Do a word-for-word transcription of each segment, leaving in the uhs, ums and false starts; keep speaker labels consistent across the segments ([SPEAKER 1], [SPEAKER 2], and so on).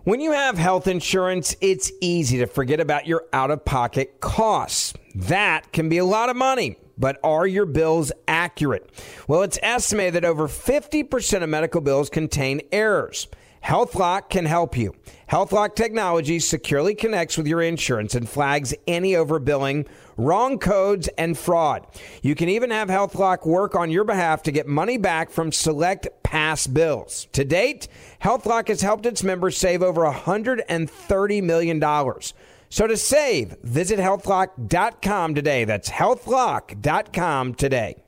[SPEAKER 1] When you have health insurance, it's easy to forget about your out-of-pocket costs. That can be a lot of money, but are your bills accurate? Well, it's estimated that over fifty percent of medical bills contain errors. HealthLock can help you. HealthLock technology securely connects with your insurance and flags any overbilling, wrong codes, and fraud. You can even have HealthLock work on your behalf to get money back from select past bills. To date, HealthLock has helped its members save over one hundred thirty million dollars. So to save, visit health lock dot com today. That's health lock dot com today.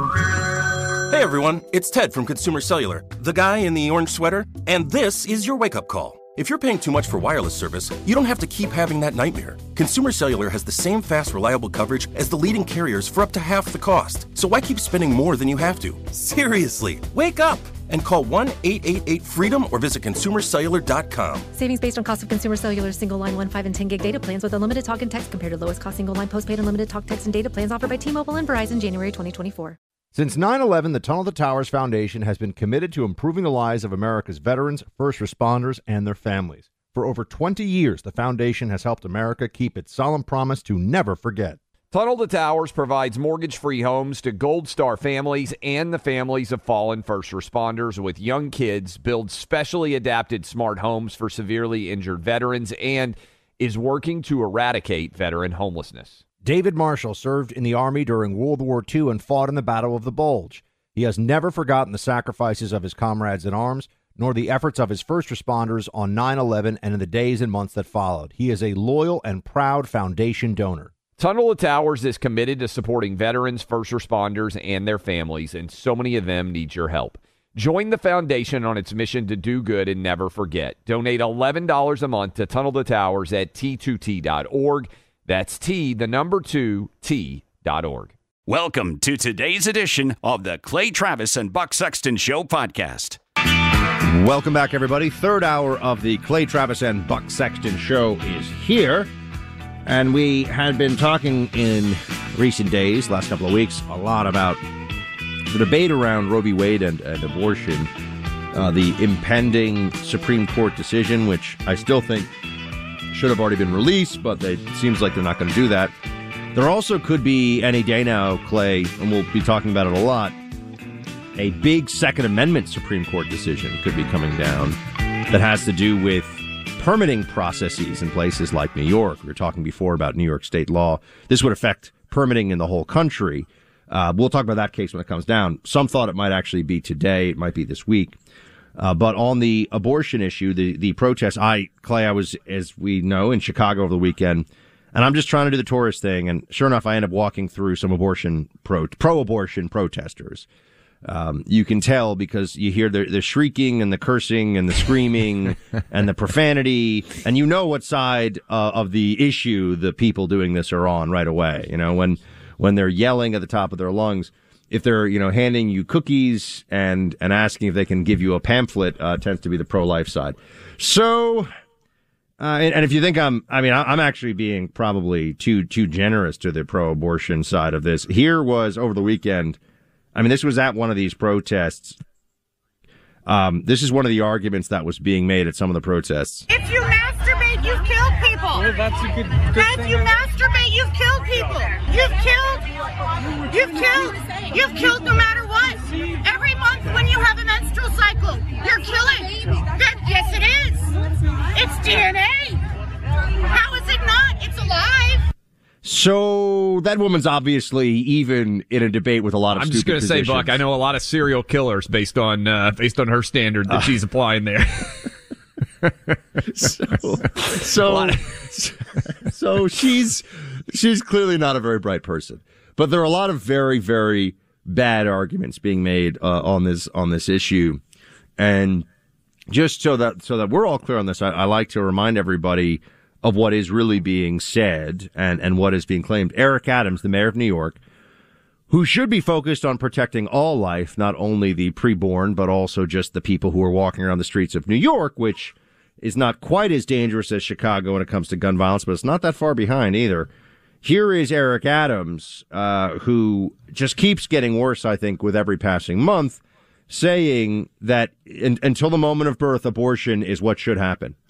[SPEAKER 2] Hey everyone, it's Ted from Consumer Cellular, the guy in the orange sweater, and this is your wake-up call. If you're paying too much for wireless service, you don't have to keep having that nightmare. Consumer Cellular has the same fast, reliable coverage as the leading carriers for up to half the cost. So why keep spending more than you have to? Seriously, wake up and call one eight eight eight freedom or visit consumer cellular dot com.
[SPEAKER 3] Savings based on cost of Consumer Cellular single line one, five, and ten gig data plans with unlimited talk and text compared to lowest cost single line postpaid unlimited talk, text, and data plans offered by T-Mobile and Verizon January twenty twenty-four.
[SPEAKER 4] Since nine eleven, the Tunnel to Towers Foundation has been committed to improving the lives of America's veterans, first responders, and their families. For over twenty years, the foundation has helped America keep its solemn promise to never forget.
[SPEAKER 5] Tunnel to Towers provides mortgage-free homes to Gold Star families and the families of fallen first responders with young kids, builds specially adapted smart homes for severely injured veterans, and is working to eradicate veteran homelessness.
[SPEAKER 4] David Marshall served in the Army during World War Two and fought in the Battle of the Bulge. He has never forgotten the sacrifices of his comrades in arms, nor the efforts of his first responders on nine eleven and in the days and months that followed. He is a loyal and proud foundation donor.
[SPEAKER 5] Tunnel to Towers is committed to supporting veterans, first responders, and their families, and so many of them need your help. Join the foundation on its mission to do good and never forget. Donate eleven dollars a month to Tunnel to Towers at T two T dot org. That's T, the number two, T dot org.
[SPEAKER 6] Welcome to today's edition of the Clay Travis and Buck Sexton Show podcast.
[SPEAKER 4] Welcome back, everybody. Third hour of the Clay Travis and Buck Sexton Show is here. And we had been talking in recent days, last couple of weeks, a lot about the debate around Roe v. Wade and, and abortion, uh, the impending Supreme Court decision, which I still think should have already been released, but it seems like they're not going to do that. There also could be any day now, Clay, and we'll be talking about it a lot, a big Second Amendment Supreme Court decision could be coming down that has to do with permitting processes in places like New York. We were talking before about New York state law. This would affect permitting in the whole country. Uh, we'll talk about that case when it comes down. Some thought it might actually be today. It might be this week. Uh, but on the abortion issue, the, the protest, I, Clay, I was, as we know, in Chicago over the weekend, and I'm just trying to do the tourist thing. And sure enough, I end up walking through some abortion, pro, pro-abortion protesters. Um, you can tell because you hear the, the shrieking and the cursing and the screaming and the profanity, and you know what side uh, of the issue the people doing this are on right away. You know, when, when they're yelling at the top of their lungs. If they're, you know, handing you cookies and, and asking if they can give you a pamphlet, uh, tends to be the pro-life side. So, uh, and, and if you think I'm, I mean, I'm actually being probably too, too generous to the pro-abortion side of this. Here was over the weekend, I mean, this was at one of these protests. Um, this is one of the arguments that was being made at some of the protests.
[SPEAKER 7] If you masturbate, you've killed people.
[SPEAKER 8] Well, that's a good, good
[SPEAKER 7] if
[SPEAKER 8] thing.
[SPEAKER 7] you masturbate, you've killed people. You've killed. You've killed. You've killed no matter what. Every month when you have a menstrual cycle, you're killing. That, yes, it is. It's D N A. How is it not? It's alive.
[SPEAKER 4] So that woman's obviously even in a debate with a lot of.
[SPEAKER 9] I'm just going to say, Buck, I know a lot of serial killers based on uh, based on her standard that uh, she's applying there.
[SPEAKER 4] so, so, of- so she's she's clearly not a very bright person. But there are a lot of very, very bad arguments being made uh, on this on this issue, and just so that so that we're all clear on this, I, I like to remind everybody of what is really being said and, and what is being claimed. Eric Adams, the mayor of New York, who should be focused on protecting all life, not only the preborn, but also just the people who are walking around the streets of New York, which is not quite as dangerous as Chicago when it comes to gun violence, but it's not that far behind either. Here is Eric Adams, uh, who just keeps getting worse, I think, with every passing month, saying that in, until the moment of birth, abortion is what should happen.
[SPEAKER 10] Mayor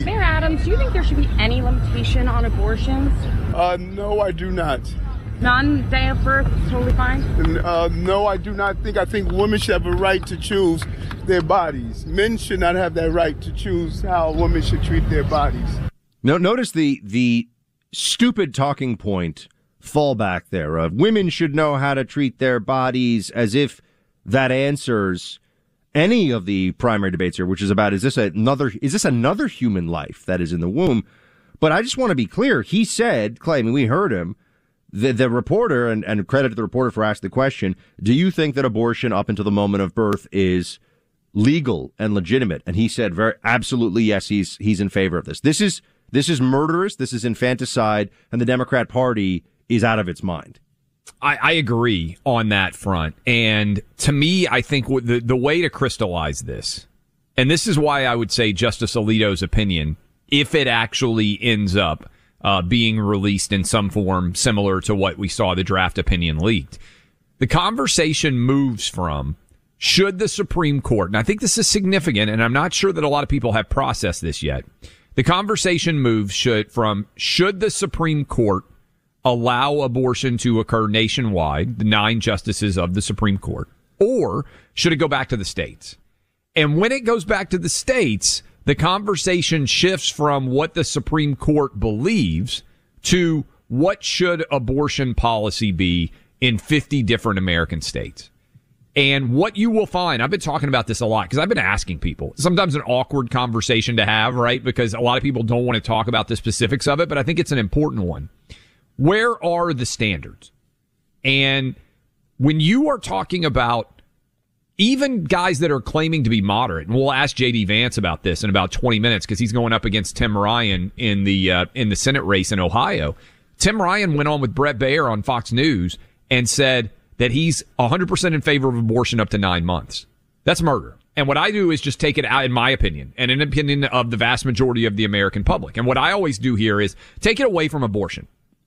[SPEAKER 8] Adams, do you think there should be any limitation on abortions?
[SPEAKER 10] Uh, no, I do not.
[SPEAKER 8] None, day of birth, totally fine?
[SPEAKER 10] Uh, no, I do not think. I think women should have a right to choose their bodies. Men should not have that right to choose how women should treat their bodies.
[SPEAKER 4] No, notice the the stupid talking point fallback there of women should know how to treat their bodies, as if that answers any of the primary debates here, which is about is this another is this another human life that is in the womb? But I just want to be clear. He said, Clay, I mean, we heard him. The, the reporter, and, and credit to the reporter for asking the question, do you think that abortion up until the moment of birth is legal and legitimate? And he said, very absolutely yes, he's he's in favor of this. This is this is murderous, this is infanticide, and the Democrat Party is out of its mind.
[SPEAKER 5] I, I agree on that front. And to me, I think the, the way to crystallize this, and this is why I would say Justice Alito's opinion, if it actually ends up Uh, being released in some form similar to what we saw the draft opinion leaked. The conversation moves from, should the Supreme Court, and I think this is significant, and I'm not sure that a lot of people have processed this yet. The conversation moves should, from, should the Supreme Court allow abortion to occur nationwide, the nine justices of the Supreme Court, or should it go back to the states? And when it goes back to the states, the conversation shifts from what the Supreme Court believes to what should abortion policy be in fifty different American states. And what you will find, I've been talking about this a lot because I've been asking people, sometimes an awkward conversation to have, right? Because a lot of people don't want to talk about the specifics of it, but I think it's an important one. Where are the standards? And when you are talking about even guys that are claiming to be moderate, and we'll ask J D Vance about this in about twenty minutes because he's going up against Tim Ryan in the uh, in the Senate race in Ohio. Tim Ryan went on with Bret Baier on Fox News and said that he's one hundred percent in favor of abortion up to nine months. That's murder. And what I do is just take it out, in my opinion, and in opinion of the vast majority of the American public. And what I always do here is take it away from abortion.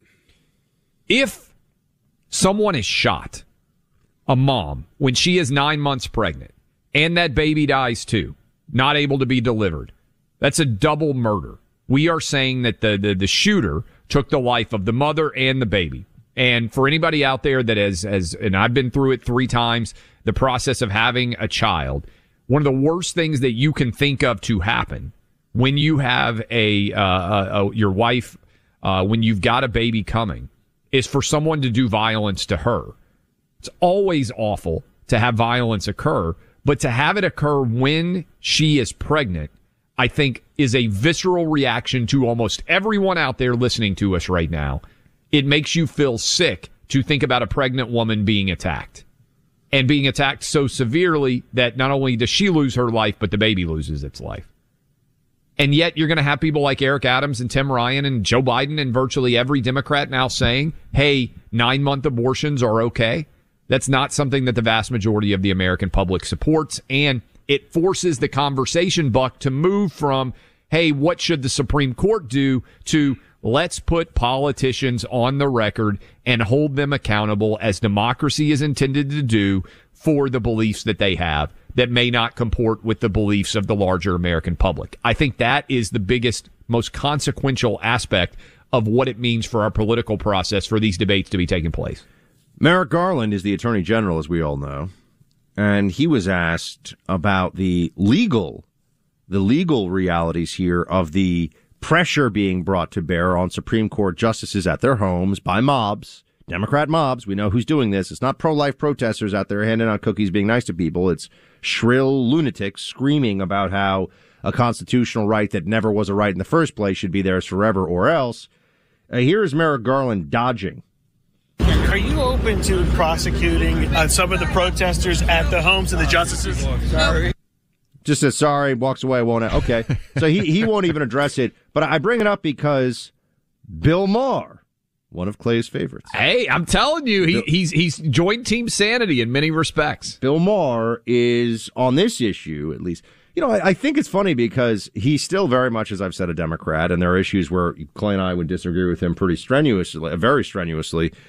[SPEAKER 5] If someone is shot, a mom, when she is nine months pregnant, and that baby dies too, not able to be delivered, that's a double murder. We are saying that the, the, the shooter took the life of the mother and the baby. And for anybody out there that has, has, and I've been through it three times, the process of having a child, one of the worst things that you can think of to happen when you have a, uh, a, a your wife, uh, when you've got a baby coming, is for someone to do violence to her. It's always awful to have violence occur, but to have it occur when she is pregnant, I think is a visceral reaction to almost everyone out there listening to us right now. It makes you feel sick to think about a pregnant woman being attacked, and being attacked so severely that not only does she lose her life, but the baby loses its life. And yet you're going to have people like Eric Adams and Tim Ryan and Joe Biden and virtually every Democrat now saying, hey, nine-month abortions are okay. That's not something that the vast majority of the American public supports, and it forces the conversation, Buck, to move from, hey, what should the Supreme Court do, to let's put politicians on the record and hold them accountable, as democracy is intended to do, for the beliefs that they have that may not comport with the beliefs of the larger American public. I think that is the biggest, most consequential aspect of what it means for our political process for these debates to be taking place.
[SPEAKER 4] Merrick Garland is the Attorney General, as we all know, and he was asked about the legal, the legal realities here of the pressure being brought to bear on Supreme Court justices at their homes by mobs, Democrat mobs. We know who's doing this. It's not pro-life protesters out there handing out cookies, being nice to people. It's shrill lunatics screaming about how a constitutional right that never was a right in the first place should be theirs forever or else. Uh, here is Merrick Garland dodging.
[SPEAKER 11] Are you open to prosecuting uh, some of the protesters at the homes of the justices? Sorry.
[SPEAKER 4] Just says sorry, walks away, won't it? Okay. So he, he won't even address it. But I bring it up because Bill Maher, one of Clay's favorites.
[SPEAKER 5] Hey, I'm telling you, he, he's he's joined Team Sanity in many respects.
[SPEAKER 4] Bill Maher is, on this issue, at least, you know, I, I think it's funny because he's still very much, as I've said, a Democrat, and there are issues where Clay and I would disagree with him pretty strenuously, very strenuously.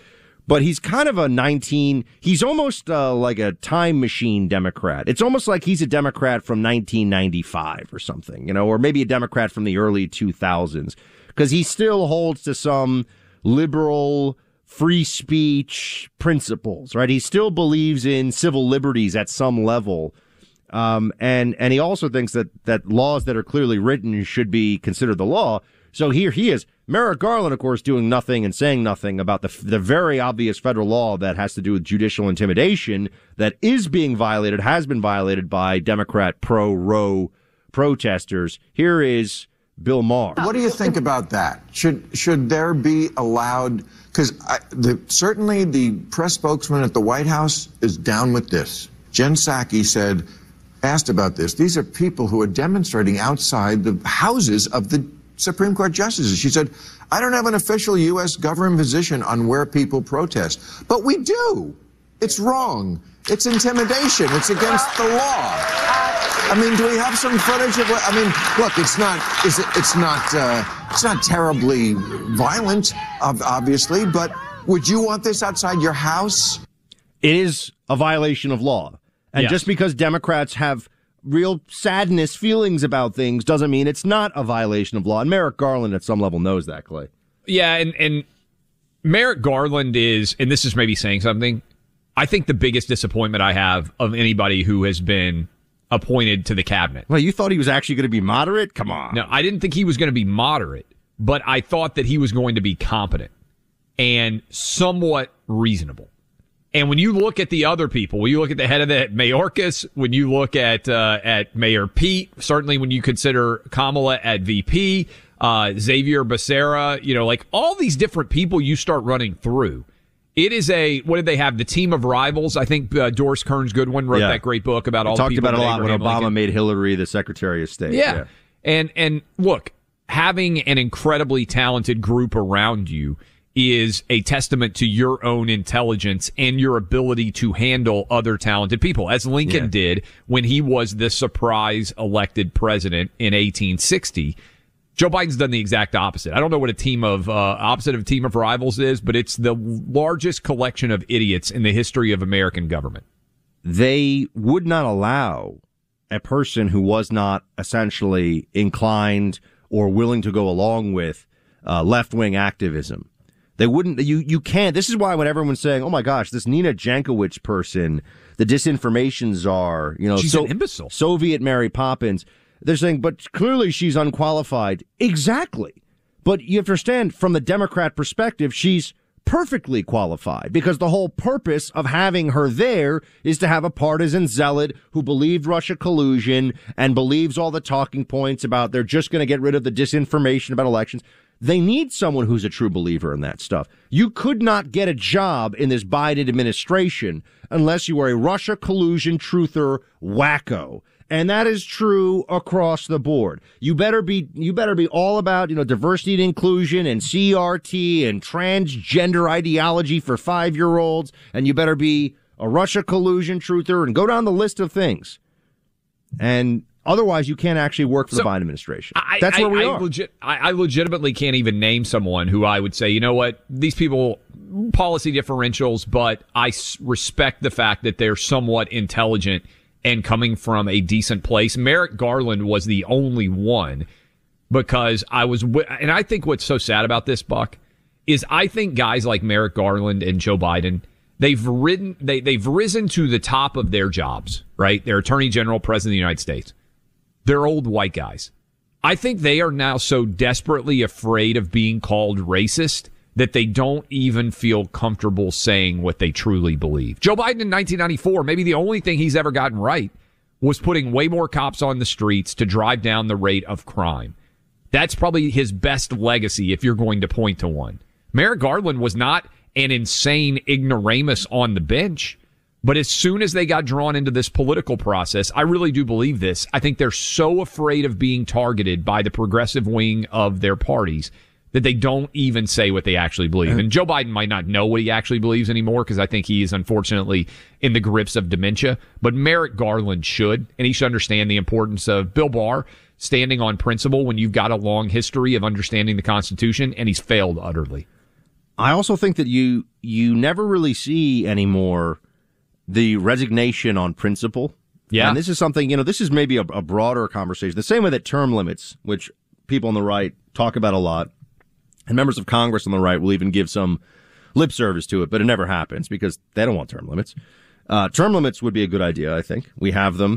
[SPEAKER 4] but he's kind of a nineteen, he's almost uh, like a time machine Democrat. It's almost like he's a Democrat from nineteen ninety-five or something, you know, or maybe a Democrat from the early two thousands, because he still holds to some liberal free speech principles, right? He still believes in civil liberties at some level. Um, and, and he also thinks that, that laws that are clearly written should be considered the law. So here he is. Merrick Garland, of course, doing nothing and saying nothing about the the very obvious federal law that has to do with judicial intimidation that is being violated, has been violated by Democrat pro-Roe protesters. Here is Bill Maher.
[SPEAKER 12] What do you think about that? Should should there be allowed? Because the, certainly the press spokesman at the White House is down with this. Jen Psaki said, asked about this. These are people who are demonstrating outside the houses of the Supreme Court justices. She said, I don't have an official U S government position on where people protest, but we do. It's wrong. It's intimidation. It's against the law. I mean, do we have some footage of what, I mean, look, it's not, it's, it's not, uh, it's not terribly violent, obviously, but would you want this outside your house?
[SPEAKER 4] It is a violation of law. And
[SPEAKER 9] yes.
[SPEAKER 4] just because Democrats have real sadness, feelings about things, doesn't mean it's not a violation of law. And Merrick Garland at some level knows that, Clay.
[SPEAKER 5] Yeah, and, and Merrick Garland is, and this is maybe saying something, I think the biggest disappointment I have of anybody who has been appointed to the cabinet.
[SPEAKER 4] Well, you thought he was actually going to be moderate? Come on.
[SPEAKER 5] No, I didn't think he was going to be moderate, but I thought that he was going to be competent and somewhat reasonable. And when you look at the other people, when you look at the head of the Mayorkas, when you look at uh, at Mayor Pete, certainly when you consider Kamala at V P, uh, Xavier Becerra, you know, like all these different people you start running through. It is a, what did they have? The team of rivals. I think uh, Doris Kearns Goodwin wrote
[SPEAKER 4] yeah.
[SPEAKER 5] that great book about
[SPEAKER 4] we
[SPEAKER 5] all
[SPEAKER 4] talked
[SPEAKER 5] the people.
[SPEAKER 4] Talked about it a lot
[SPEAKER 5] Abraham
[SPEAKER 4] when Obama
[SPEAKER 5] Lincoln.
[SPEAKER 4] made Hillary the Secretary of State.
[SPEAKER 5] Yeah.
[SPEAKER 4] yeah.
[SPEAKER 5] And, and look, having an incredibly talented group around you is a testament to your own intelligence and your ability to handle other talented people, as Lincoln yeah. did when he was the surprise elected president in eighteen sixty. Joe Biden's done the exact opposite. I don't know what a team of, uh, opposite of a team of rivals is, but it's the largest collection of idiots in the history of American government.
[SPEAKER 4] They would not allow a person who was not essentially inclined or willing to go along with uh, left-wing activism. They wouldn't, you, you can't, this is why when everyone's saying, oh my gosh, this Nina Jankowicz person, the disinformation czar, you know,
[SPEAKER 5] she's
[SPEAKER 4] so,
[SPEAKER 5] an imbecile.
[SPEAKER 4] Soviet Mary Poppins, they're saying, but clearly she's unqualified. Exactly. But you understand, from the Democrat perspective, she's perfectly qualified because the whole purpose of having her there is to have a partisan zealot who believed Russia collusion and believes all the talking points about they're just going to get rid of the disinformation about elections. They need someone who's a true believer in that stuff. You could not get a job in this Biden administration unless you were a Russia collusion truther wacko. And that is true across the board. You better be, you better be all about, you know, diversity and inclusion and C R T and transgender ideology for five-year-olds. And you better be a Russia collusion truther and go down the list of things. And otherwise, you can't actually work for so, the Biden administration.
[SPEAKER 5] I,
[SPEAKER 4] That's where
[SPEAKER 5] I,
[SPEAKER 4] we
[SPEAKER 5] I
[SPEAKER 4] are.
[SPEAKER 5] Legit, I, I legitimately can't even name someone who I would say, you know what, these people, policy differentials, but I s- respect the fact that they're somewhat intelligent and coming from a decent place. Merrick Garland was the only one because I was, w- and I think what's so sad about this, Buck, is I think guys like Merrick Garland and Joe Biden, they've ridden, they, they've risen to the top of their jobs, right? They're Attorney General, President of the United States. They're old white guys. I think they are now so desperately afraid of being called racist that they don't even feel comfortable saying what they truly believe. Joe Biden in nineteen ninety-four, maybe the only thing he's ever gotten right was putting way more cops on the streets to drive down the rate of crime. That's probably his best legacy if you're going to point to one. Merrick Garland was not an insane ignoramus on the bench. But as soon as they got drawn into this political process, I really do believe this. I think they're so afraid of being targeted by the progressive wing of their parties that they don't even say what they actually believe. And Joe Biden might not know what he actually believes anymore because I think he is unfortunately in the grips of dementia. But Merrick Garland should, and he should understand the importance of Bill Barr standing on principle when you've got a long history of understanding the Constitution, and he's failed utterly.
[SPEAKER 4] I also think that you you never really see anymore the resignation on principle.
[SPEAKER 5] Yeah.
[SPEAKER 4] And this is something, you know, this is maybe a, a broader conversation. The same way that term limits, which people on the right talk about a lot, and members of Congress on the right will even give some lip service to it, but it never happens because they don't want term limits. Uh, term limits would be a good idea, I think. We have them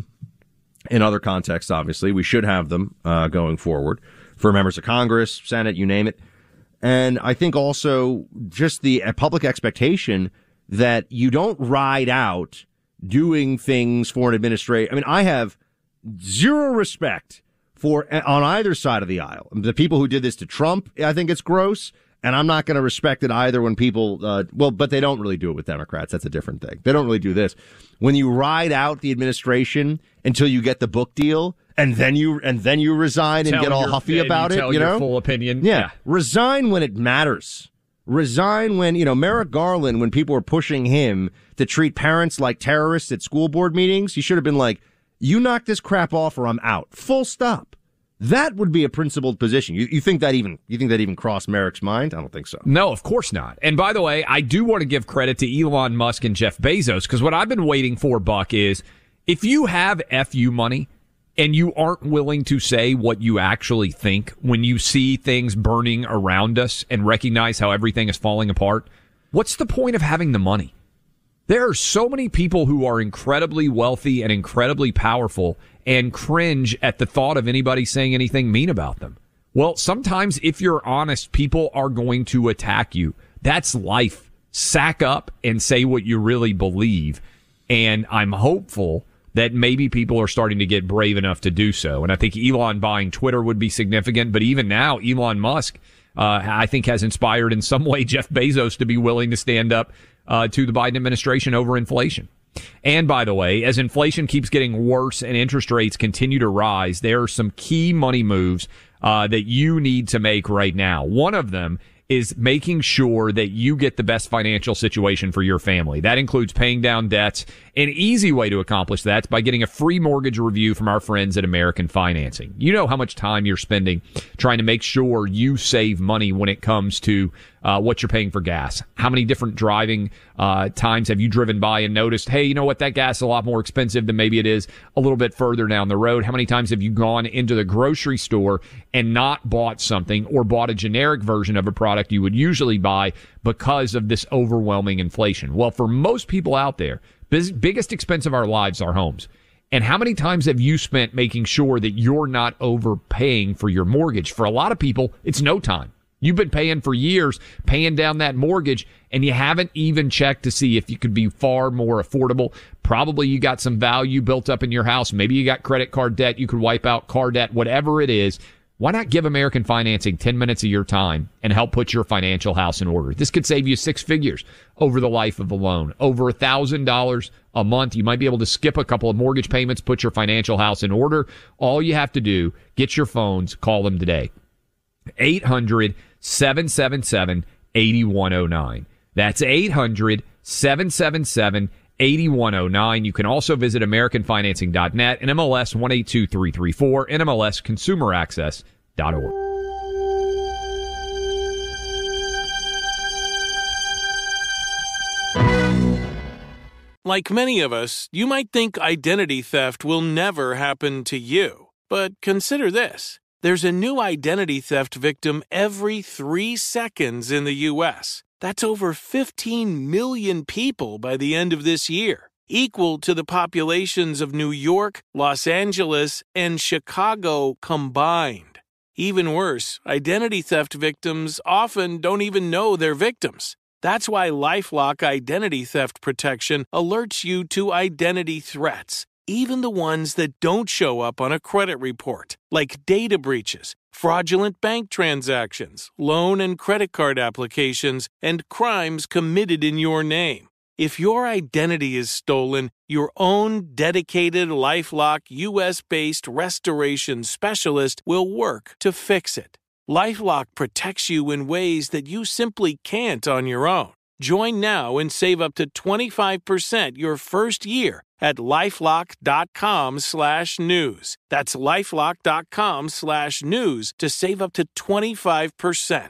[SPEAKER 4] in other contexts, obviously. We should have them uh, going forward for members of Congress, Senate, you name it. And I think also just the uh, public expectation that you don't ride out doing things for an administration. I mean, I have zero respect for on either side of the aisle. The people who did this to Trump, I think it's gross. And I'm not going to respect it either when people, uh, well, but they don't really do it with Democrats. That's a different thing. They don't really do this. When you ride out the administration until you get the book deal, and then you and then you resign and
[SPEAKER 5] tell
[SPEAKER 4] get all
[SPEAKER 5] your,
[SPEAKER 4] huffy about
[SPEAKER 5] you
[SPEAKER 4] it,
[SPEAKER 5] tell
[SPEAKER 4] you
[SPEAKER 5] your
[SPEAKER 4] know,
[SPEAKER 5] full opinion.
[SPEAKER 4] Yeah.
[SPEAKER 5] yeah,
[SPEAKER 4] resign when it matters. Resign when, you know, Merrick Garland, when people were pushing him to treat parents like terrorists at school board meetings, he should have been like, "You knock this crap off, or I'm out." Full stop. That would be a principled position. You, you think that even you think that even crossed Merrick's mind? I don't think so.
[SPEAKER 5] No, of course not. And by the way, I do want to give credit to Elon Musk and Jeff Bezos, because what I've been waiting for, Buck, is if you have F U money and you aren't willing to say what you actually think when you see things burning around us and recognize how everything is falling apart, what's the point of having the money? There are so many people who are incredibly wealthy and incredibly powerful and cringe at the thought of anybody saying anything mean about them. Well, sometimes if you're honest, people are going to attack you. That's life. Sack up and say what you really believe. And I'm hopeful that maybe people are starting to get brave enough to do so. And I think Elon buying Twitter would be significant. But even now, Elon Musk, uh, I think, has inspired in some way Jeff Bezos to be willing to stand up uh, to the Biden administration over inflation. And by the way, as inflation keeps getting worse and interest rates continue to rise, there are some key money moves uh, that you need to make right now. One of them is making sure that you get the best financial situation for your family. That includes paying down debts. An easy way to accomplish that is by getting a free mortgage review from our friends at American Financing. You know how much time you're spending trying to make sure you save money when it comes to uh, what you're paying for gas. How many different driving uh, times have you driven by and noticed, hey, you know what, that gas is a lot more expensive than maybe it is a little bit further down the road? How many times have you gone into the grocery store and not bought something or bought a generic version of a product you would usually buy because of this overwhelming inflation? Well, for most people out there, biz- biggest expense of our lives are homes. And how many times have you spent making sure that you're not overpaying for your mortgage? For a lot of people, it's no time. You've been paying for years, paying down that mortgage, and you haven't even checked to see if you could be far more affordable. Probably you got some value built up in your house. Maybe you got credit card debt. You could wipe out car debt, whatever it is. Why not give American Financing ten minutes of your time and help put your financial house in order? This could save you six figures over the life of the loan, over one thousand dollars a month. You might be able to skip a couple of mortgage payments, put your financial house in order. All you have to do, get your phones, call them today. eight hundred, seven seven seven, eight one zero nine. That's eight hundred, seven seven seven, eight one zero nine. You can also visit American Financing dot net and M L S one eight two three three four and M L S Consumer Access dot org.
[SPEAKER 13] Like many of us, you might think identity theft will never happen to you. But consider this. There's a new identity theft victim every three seconds in the U S. That's over fifteen million people by the end of this year, equal to the populations of New York, Los Angeles, and Chicago combined. Even worse, identity theft victims often don't even know they're victims. That's why LifeLock Identity Theft Protection alerts you to identity threats, even the ones that don't show up on a credit report, like data breaches, fraudulent bank transactions, loan and credit card applications, and crimes committed in your name. If your identity is stolen, your own dedicated LifeLock U S-based restoration specialist will work to fix it. LifeLock protects you in ways that you simply can't on your own. Join now and save up to twenty-five percent your first year at LifeLock.com slash news. That's LifeLock.com slash news to save up to twenty-five percent.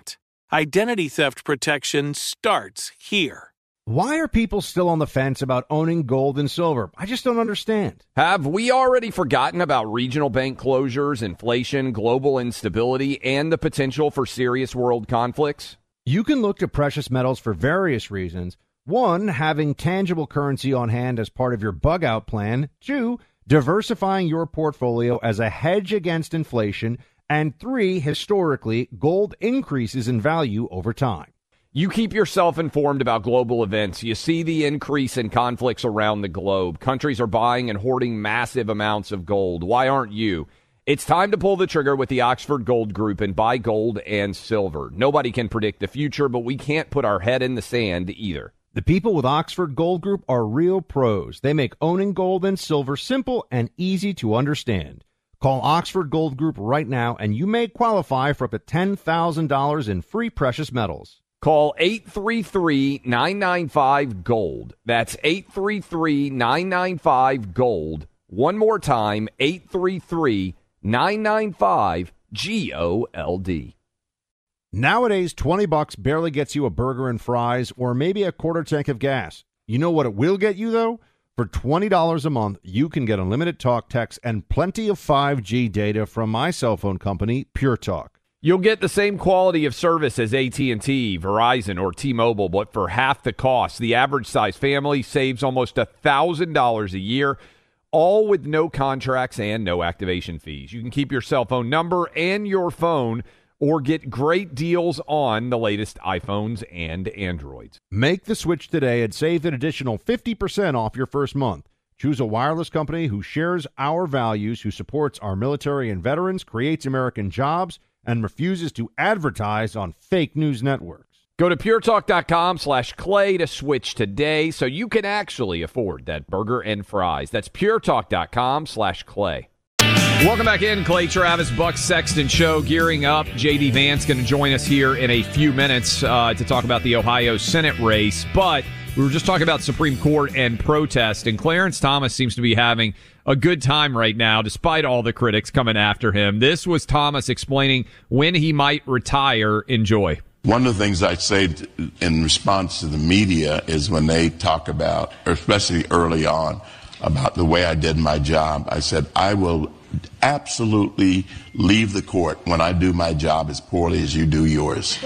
[SPEAKER 13] Identity theft protection starts here.
[SPEAKER 4] Why are people still on the fence about owning gold and silver? I just don't understand.
[SPEAKER 5] Have we already forgotten about regional bank closures, inflation, global instability, and the potential for serious world conflicts?
[SPEAKER 4] You can look to precious metals for various reasons. One, having tangible currency on hand as part of your bug-out plan. Two, diversifying your portfolio as a hedge against inflation. And three, historically, gold increases in value over time.
[SPEAKER 5] You keep yourself informed about global events. You see the increase in conflicts around the globe. Countries are buying and hoarding massive amounts of gold. Why aren't you? It's time to pull the trigger with the Oxford Gold Group and buy gold and silver. Nobody can predict the future, but we can't put our head in the sand either.
[SPEAKER 4] The people with Oxford Gold Group are real pros. They make owning gold and silver simple and easy to understand. Call Oxford Gold Group right now, and you may qualify for up to ten thousand dollars in free precious metals.
[SPEAKER 5] Call eight three three, nine nine five, GOLD. That's eight three three, nine nine five, GOLD. One more time, eight three three, nine nine five, G O L D.
[SPEAKER 4] Nowadays, twenty bucks barely gets you a burger and fries or maybe a quarter tank of gas. You know what it will get you, though? For twenty dollars a month, you can get unlimited talk, text, and plenty of five G data from my cell phone company, Pure Talk.
[SPEAKER 5] You'll get the same quality of service as A T and T, Verizon, or T-Mobile, but for half the cost. The average size family saves almost one thousand dollars a year, all with no contracts and no activation fees. You can keep your cell phone number and your phone or get great deals on the latest iPhones and Androids.
[SPEAKER 4] Make the switch today and save an additional fifty percent off your first month. Choose a wireless company who shares our values, who supports our military and veterans, creates American jobs, and refuses to advertise on fake news networks.
[SPEAKER 5] Go to puretalk.com slash clay to switch today so you can actually afford that burger and fries. That's puretalk.com slash clay.
[SPEAKER 9] Welcome back in, Clay Travis, Buck Sexton Show, gearing up. J D Vance going to join us here in a few minutes uh, to talk about the Ohio Senate race. But we were just talking about Supreme Court and protest, and Clarence Thomas seems to be having a good time right now, despite all the critics coming after him. This was Thomas explaining when he might retire. Enjoy.
[SPEAKER 14] One of the things I say in response to the media is when they talk about, or especially early on, about the way I did my job, I said, I will absolutely leave the court when I do my job as poorly as you do yours.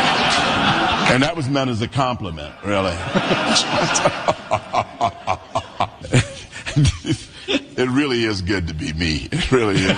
[SPEAKER 14] And that was meant as a compliment, really. It really is good to be me. It really is.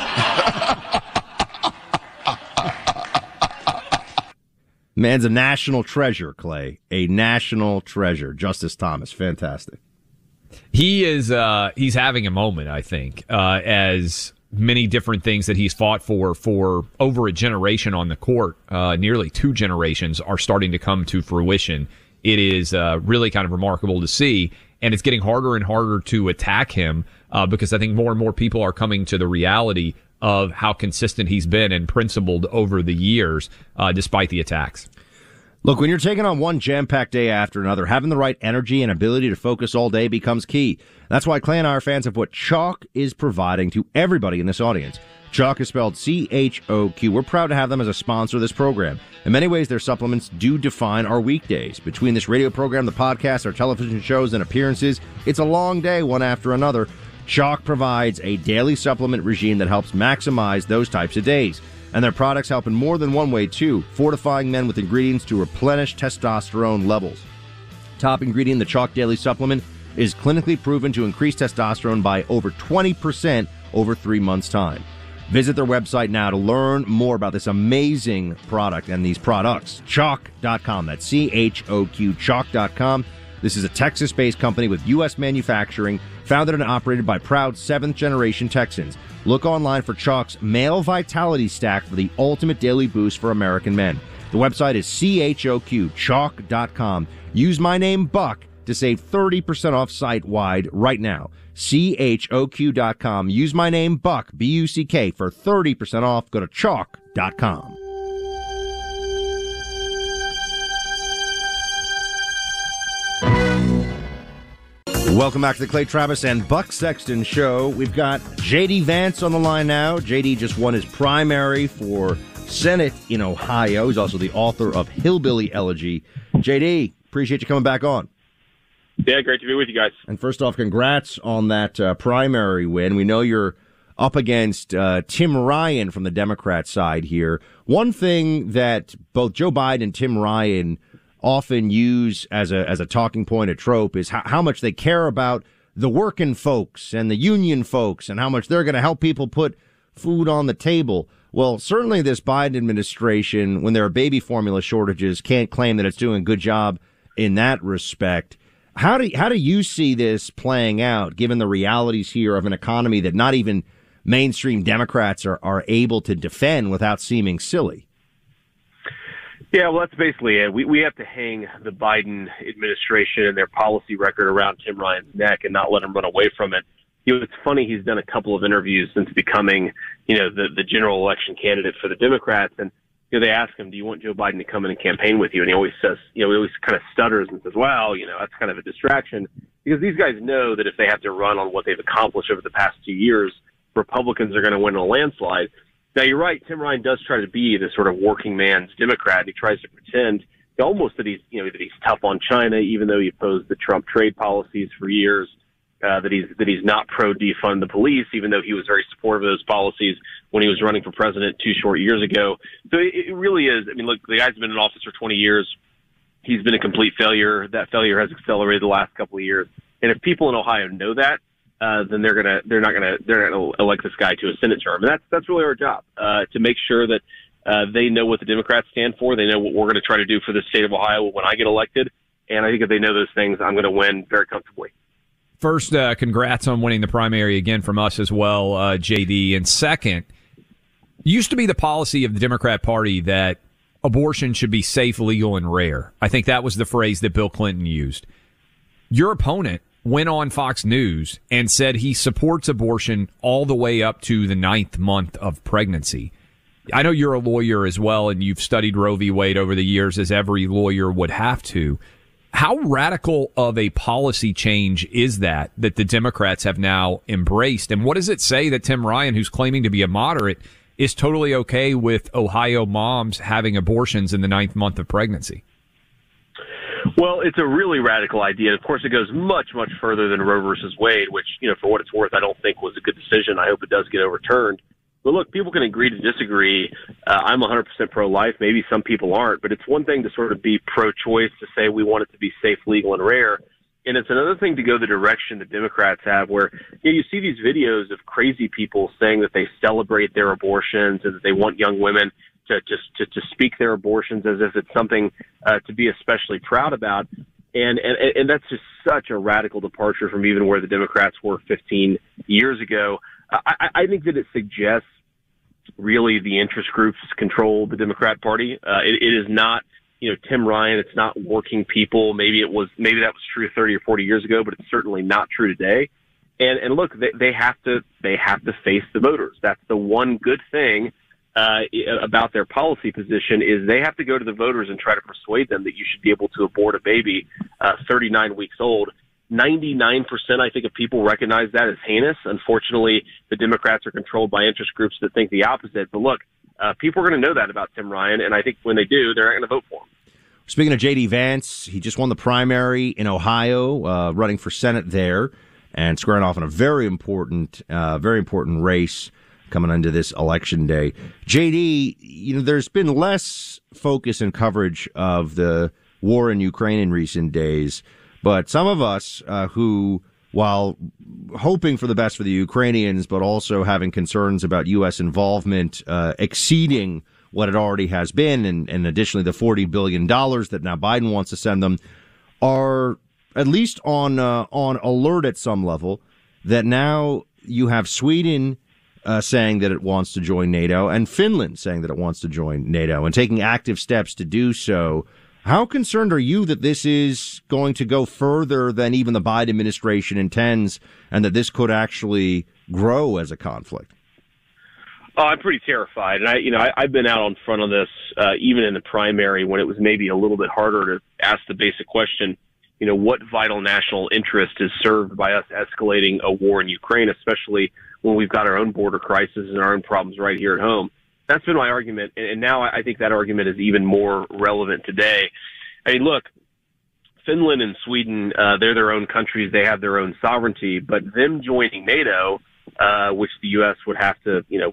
[SPEAKER 4] Man's a national treasure, Clay. A national treasure. Justice Thomas. Fantastic.
[SPEAKER 9] He is, uh, he's having a moment, I think, uh, as many different things that he's fought for for over a generation on the court, uh, nearly two generations, are starting to come to fruition. It is uh, really kind of remarkable to see, and it's getting harder and harder to attack him uh, because I think more and more people are coming to the reality of how consistent he's been and principled over the years, uh, despite the attacks.
[SPEAKER 4] Look, when you're taking on one jam-packed day after another, having the right energy and ability to focus all day becomes key. That's why Clay and I are fans of what Chalk is providing to everybody in this audience. Chalk is spelled C H O Q. We're proud to have them as a sponsor of this program. In many ways, their supplements do define our weekdays. Between this radio program, the podcast, our television shows, and appearances, it's a long day, one after another. Chalk provides a daily supplement regime that helps maximize those types of days. And their products help in more than one way, too, fortifying men with ingredients to replenish testosterone levels. Top ingredient in the Chalk Daily Supplement is clinically proven to increase testosterone by over twenty percent over three months' time. Visit their website now to learn more about this amazing product and these products. Chalk dot com. That's C H O Q, chalk dot com. This is a Texas-based company with U S manufacturing, founded and operated by proud seventh-generation Texans. Look online for Chalk's Male Vitality Stack for the ultimate daily boost for American men. The website is C H O Q, chalk dot com. Use my name, Buck, to save thirty percent off site-wide right now. C H O Q dot com. Use my name, Buck, B U C K, for thirty percent off. Go to chalk dot com. Welcome back to the Clay Travis and Buck Sexton Show. We've got J D Vance on the line now. J D just won his primary for Senate in Ohio. He's also the author of Hillbilly Elegy. J D, appreciate you coming back on.
[SPEAKER 15] Yeah, great to be with you guys.
[SPEAKER 4] And first off, congrats on that uh, primary win. We know you're up against uh, Tim Ryan from the Democrat side here. One thing that both Joe Biden and Tim Ryan often use as a as a talking point, a trope, is how, how much they care about the working folks and the union folks and how much they're going to help people put food on the table. Well, certainly this Biden administration, when there are baby formula shortages, can't claim that it's doing a good job in that respect. How do how do you see this playing out, given the realities here of an economy that not even mainstream Democrats are, are able to defend without seeming silly?
[SPEAKER 15] Yeah, well, that's basically it. We we have to hang the Biden administration and their policy record around Tim Ryan's neck and not let him run away from it. You know, it's funny, he's done a couple of interviews since becoming, you know, the, the general election candidate for the Democrats. And, you know, they ask him, do you want Joe Biden to come in and campaign with you? And he always says, you know, he always kind of stutters and says, well, you know, that's kind of a distraction. Because these guys know that if they have to run on what they've accomplished over the past two years, Republicans are going to win in a landslide. Now, you're right. Tim Ryan does try to be the sort of working man's Democrat. He tries to pretend almost that he's, you know, that he's tough on China, even though he opposed the Trump trade policies for years. Uh, that he's that he's not pro defund the police, even though he was very supportive of those policies when he was running for president two short years ago. So it, it really is. I mean, look, the guy's been in office for twenty years. He's been a complete failure. That failure has accelerated the last couple of years. And if people in Ohio know that, uh, then they're gonna they're not gonna they're not gonna elect this guy to a Senate term. And that's that's really our job, uh, to make sure that uh, they know what the Democrats stand for. They know what we're going to try to do for the state of Ohio when I get elected. And I think if they know those things, I'm going to win very comfortably.
[SPEAKER 9] First, uh, congrats on winning the primary again from us as well, uh, J D. And second, used to be the policy of the Democrat Party that abortion should be safe, legal, and rare. I think that was the phrase that Bill Clinton used. Your opponent went on Fox News and said he supports abortion all the way up to the ninth month of pregnancy. I know you're a lawyer as well, and you've studied Roe v. Wade over the years, as every lawyer would have to. How radical of a policy change is that that the Democrats have now embraced? And what does it say that Tim Ryan, who's claiming to be a moderate, is totally okay with Ohio moms having abortions in the ninth month of pregnancy?
[SPEAKER 15] Well, it's a really radical idea. Of course, it goes much, much further than Roe versus Wade, which, you know, for what it's worth, I don't think was a good decision. I hope it does get overturned. But look, people can agree to disagree. Uh, I'm one hundred percent pro-life. Maybe some people aren't, but it's one thing to sort of be pro-choice, to say we want it to be safe, legal, and rare. And it's another thing to go the direction the Democrats have, where, you know, you see these videos of crazy people saying that they celebrate their abortions and that they want young women to just to, to speak their abortions as if it's something uh, to be especially proud about. And, and and that's just such a radical departure from even where the Democrats were fifteen years ago. I, I think that it suggests really the interest groups control the Democrat Party. Uh, it, it is not, you know, Tim Ryan. It's not working people. Maybe it was, maybe that was true thirty or forty years ago, but it's certainly not true today. And, and look, they, they have to, they have to face the voters. That's the one good thing uh, about their policy position, is they have to go to the voters and try to persuade them that you should be able to abort a baby uh, thirty-nine weeks old. ninety-nine percent, I think, of people recognize that as heinous. Unfortunately, the Democrats are controlled by interest groups that think the opposite. But look, uh, people are going to know that about Tim Ryan, and I think when they do, they're not going to vote for him.
[SPEAKER 4] Speaking of J D Vance, he just won the primary in Ohio, uh, running for Senate there, and squaring off in a very important, uh, very important race coming into this election day. J D, you know, there's been less focus and coverage of the war in Ukraine in recent days. But some of us uh, who, while hoping for the best for the Ukrainians, but also having concerns about U S involvement uh, exceeding what it already has been, and, and additionally the forty billion dollars that now Biden wants to send them, are at least on uh, on alert at some level that now you have Sweden uh, saying that it wants to join NATO, and Finland saying that it wants to join NATO, and taking active steps to do so. How concerned are you that this is going to go further than even the Biden administration intends, and that this could actually grow as a conflict?
[SPEAKER 15] Oh, I'm pretty terrified. And I, you know, I, I've been out on front of this, uh, even in the primary, when it was maybe a little bit harder to ask the basic question, you know, what vital national interest is served by us escalating a war in Ukraine, especially when we've got our own border crisis and our own problems right here at home. That's been my argument, and now I think that argument is even more relevant today. I mean, look, Finland and Sweden, uh, they're their own countries. They have their own sovereignty, but them joining NATO, uh, which the U S would have to, you know,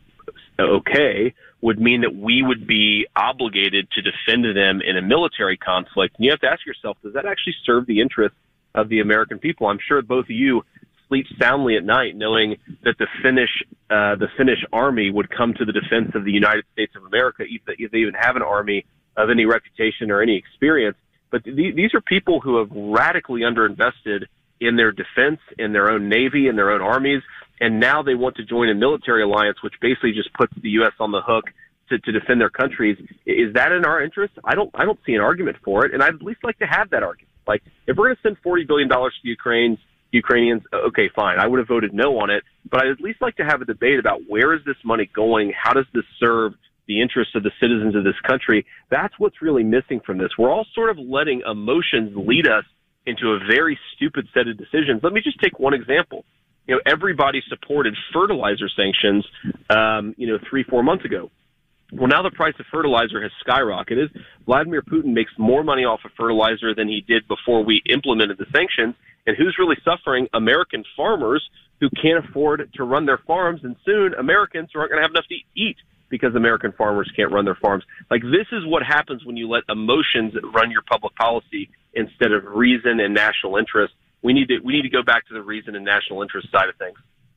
[SPEAKER 15] okay, would mean that we would be obligated to defend them in a military conflict. And you have to ask yourself, does that actually serve the interests of the American people? I'm sure both of you sleep soundly at night knowing that the Finnish, uh, the Finnish army would come to the defense of the United States of America, if they even have an army of any reputation or any experience. But th- these are people who have radically underinvested in their defense, in their own navy, in their own armies, and now they want to join a military alliance, which basically just puts the U S on the hook to, to defend their countries. Is that in our interest? I don't. I don't see an argument for it, and I'd at least like to have that argument. Like, if we're going to send forty billion dollars to Ukraine, Ukrainians, okay, fine. I would have voted no on it, but I'd at least like to have a debate about where is this money going? How does this serve the interests of the citizens of this country? That's what's really missing from this. We're all sort of letting emotions lead us into a very stupid set of decisions. Let me just take one example. You know, everybody supported fertilizer sanctions, um, you know, three, four months ago. Well, now the price of fertilizer has skyrocketed. Vladimir Putin makes more money off of fertilizer than he did before we implemented the sanctions. And who's really suffering? American farmers who can't afford to run their farms. And soon Americans who aren't going to have enough to eat because American farmers can't run their farms. Like, this is what happens when you let emotions run your public policy instead of reason and national interest. We need to we need to go back to the reason and national interest side of things.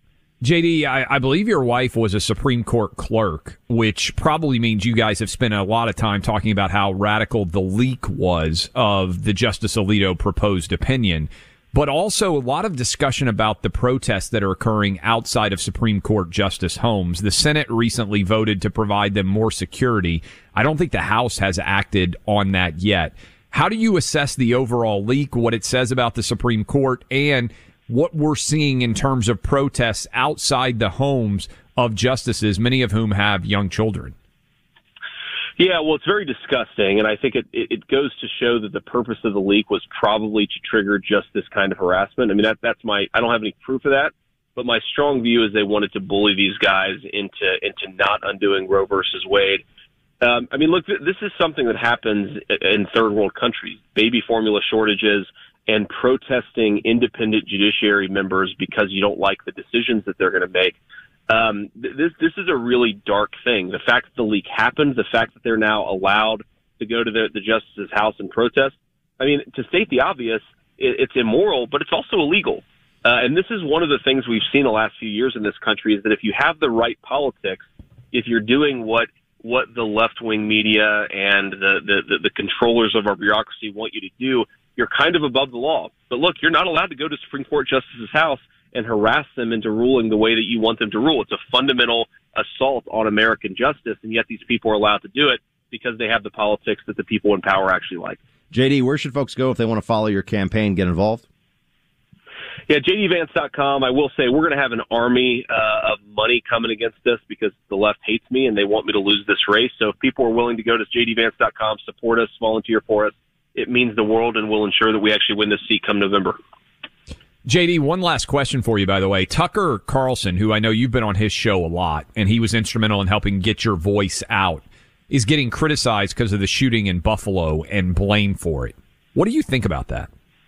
[SPEAKER 9] J D, I, I believe your wife was a Supreme Court clerk, which probably means you guys have spent a lot of time talking about how radical the leak was of the Justice Alito proposed opinion, but also a lot of discussion about the protests that are occurring outside of Supreme Court Justice homes. The Senate recently voted to provide them more security. I don't think the House has acted on that yet. How do you assess the overall leak, what it says about the Supreme Court, and what we're seeing in terms of protests outside the homes of justices, many of whom have young children?
[SPEAKER 15] Yeah, well, it's very disgusting, and I think it, it, it goes to show that the purpose of the leak was probably to trigger just this kind of harassment. I mean, that, that's my – I don't have any proof of that, but my strong view is they wanted to bully these guys into into not undoing Roe versus Wade. Um, I mean, look, th- this is something that happens in third world countries, baby formula shortages and protesting independent judiciary members because you don't like the decisions that they're going to make. Um, th- this this is a really dark thing. The fact that the leak happened, the fact that they're now allowed to go to the, the justice's house and protest. I mean, to state the obvious, it, it's immoral, but it's also illegal. Uh, and this is one of the things we've seen the last few years in this country is that if you have the right politics, if you're doing what what the left-wing media and the, the, the, the controllers of our bureaucracy want you to do, you're kind of above the law. But look, you're not allowed to go to Supreme Court Justice's house and harass them into ruling the way that you want them to rule. It's a fundamental assault on American justice, and yet these people are allowed to do it because they have the politics that the people in power actually like.
[SPEAKER 4] J D, where should folks go if they want to follow your campaign, get involved?
[SPEAKER 15] Yeah, J D Vance dot com. I will say we're going to have an army uh, of money coming against us because the left hates me and they want me to lose this race. So if people are willing to go to J D Vance dot com, support us, volunteer for us, it means the world and will ensure that we actually win this seat come November.
[SPEAKER 9] J D, one last question for you, by the way. Tucker Carlson, who I know you've been on his show a lot, and he was instrumental in helping get your voice out, is getting criticized because of the shooting in Buffalo and blamed for it. What do you think about that?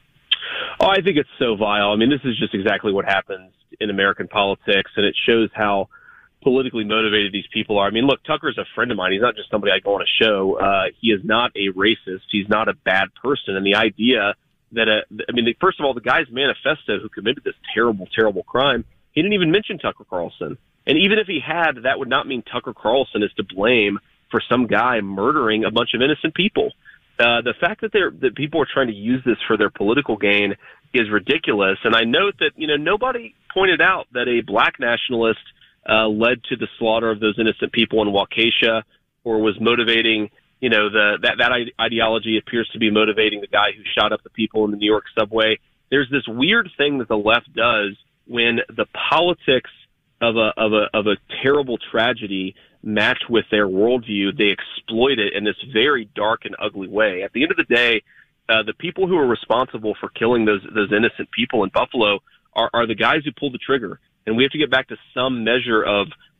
[SPEAKER 15] Oh, I think it's so vile. I mean, this is just exactly what happens in American politics, and it shows how politically motivated these people are. I mean, look, Tucker's a friend of mine. He's not just somebody I go on a show. Uh, he is not a racist. He's not a bad person. And the idea that, a, I mean, first of all, the guy's manifesto who committed this terrible, terrible crime, he didn't even mention Tucker Carlson. And even if he had, that would not mean Tucker Carlson is to blame for some guy murdering a bunch of innocent people. Uh, the fact that they're that people are trying to use this for their political gain is ridiculous. And I note that, you know, nobody pointed out that a black nationalist uh, led to the slaughter of those innocent people in Waukesha, or was motivating, you know, the that, that ideology appears to be motivating the guy who shot up the people in the New York subway. There's this weird thing that the left does when the politics of a of a of a terrible tragedy match with their worldview. They exploit it in this very dark and ugly way. At the end of the day, uh, the people who are responsible for killing those those innocent people in Buffalo are, are the guys who pulled the trigger. And we have to get back to some measure of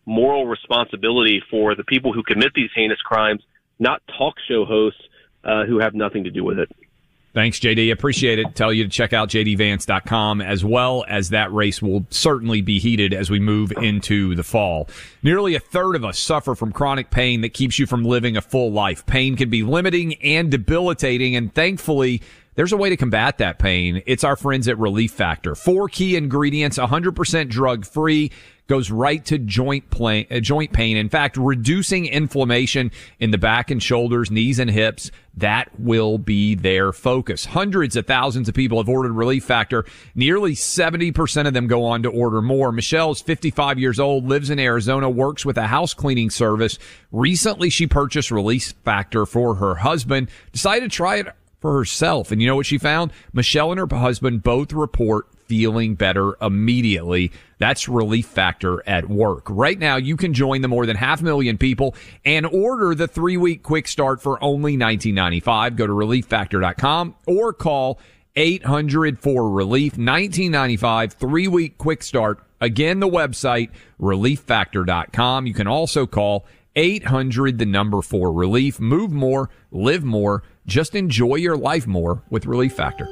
[SPEAKER 15] moral responsibility for the people who commit these heinous crimes, not talk show hosts uh, who have nothing to do with it.
[SPEAKER 9] Thanks, J D. Appreciate it. Tell you to check out j d vance dot com, as well as that race will certainly be heated as we move into the fall. Nearly a third of us suffer from chronic pain that keeps you from living a full life. Pain can be limiting and debilitating, and thankfully, there's a way to combat that pain. It's our friends at Relief Factor. Four key ingredients, one hundred percent drug-free, goes right to joint, play, uh, joint pain. In fact, reducing inflammation in the back and shoulders, knees and hips, that will be their focus. Hundreds of thousands of people have ordered Relief Factor. Nearly seventy percent of them go on to order more. Michelle's fifty-five years old, lives in Arizona, works with a house cleaning service. Recently, she purchased Relief Factor for her husband, decided to try it for herself. And you know what she found? Michelle and her husband both report feeling better immediately. That's Relief Factor at work. Right now, you can join the more than half a million people and order the three-week quick start for only nineteen ninety-five dollars. Go to relief factor dot com or call eight hundred four relief, nineteen ninety-five, three-week quick start. Again, the website, relief factor dot com. You can also call eight hundred, the number four relief. Move more, live more. Just enjoy your life more with Relief Factor.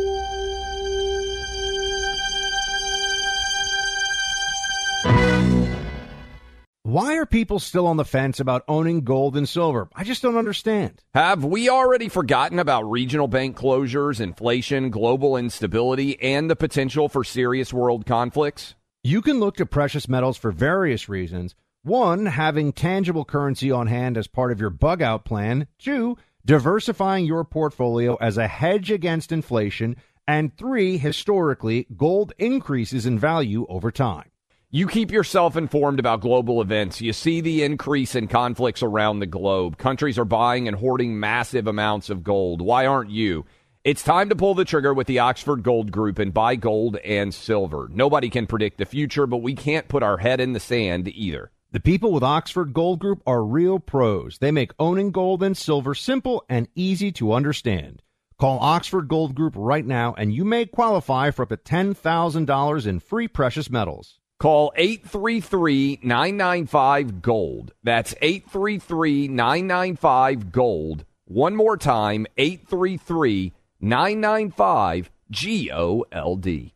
[SPEAKER 4] Why are people still on the fence about owning gold and silver? I just don't understand.
[SPEAKER 5] Have we already forgotten about regional bank closures, inflation, global instability, and the potential for serious world conflicts?
[SPEAKER 4] You can look to precious metals for various reasons. One, having tangible currency on hand as part of your bug-out plan. Two, diversifying your portfolio as a hedge against inflation. And three, historically, gold increases in value over time.
[SPEAKER 5] You keep yourself informed about global events. You see the increase in conflicts around the globe. Countries are buying and hoarding massive amounts of gold. Why aren't you? It's time to pull the trigger with the Oxford Gold Group and buy gold and silver. Nobody can predict the future, but we can't put our head in the sand either.
[SPEAKER 4] The people with Oxford Gold Group are real pros. They make owning gold and silver simple and easy to understand. Call Oxford Gold Group right now, and you may qualify for up to ten thousand dollars in free precious metals.
[SPEAKER 5] Call eight three three, nine nine five, GOLD. That's eight three three, nine nine five, GOLD. One more time, eight three three, nine nine five, G O L D.